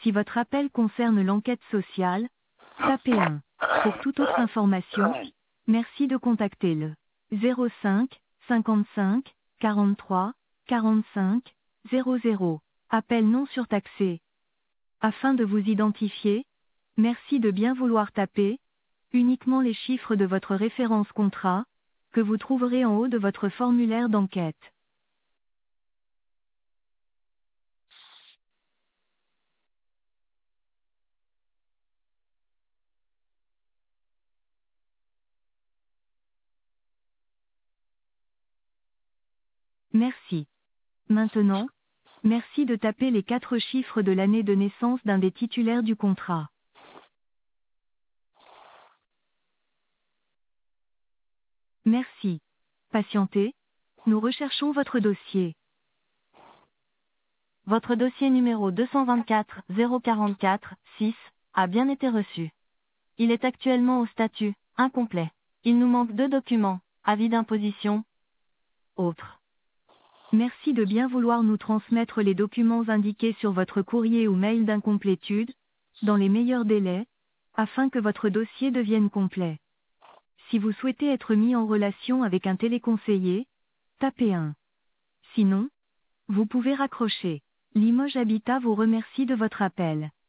Si votre appel concerne l'enquête sociale, tapez 1. Pour toute autre information, merci de contacter le 05 55 43 45 00. Appel non surtaxé. Afin de vous identifier, merci de bien vouloir taper uniquement les chiffres de votre référence contrat, que vous trouverez en haut de votre formulaire d'enquête. Merci. Maintenant, merci de taper les 4 chiffres de l'année de naissance d'un des titulaires du contrat. Merci. Patientez, nous recherchons votre dossier. Votre dossier numéro 224 044 6 a bien été reçu. Il est actuellement au statut incomplet. Il nous manque 2 documents, avis d'imposition, autres. Merci de bien vouloir nous transmettre les documents indiqués sur votre courrier ou mail d'incomplétude, dans les meilleurs délais, afin que votre dossier devienne complet. Si vous souhaitez être mis en relation avec un téléconseiller, tapez 1. Sinon, vous pouvez raccrocher. Limoges Habitat vous remercie de votre appel.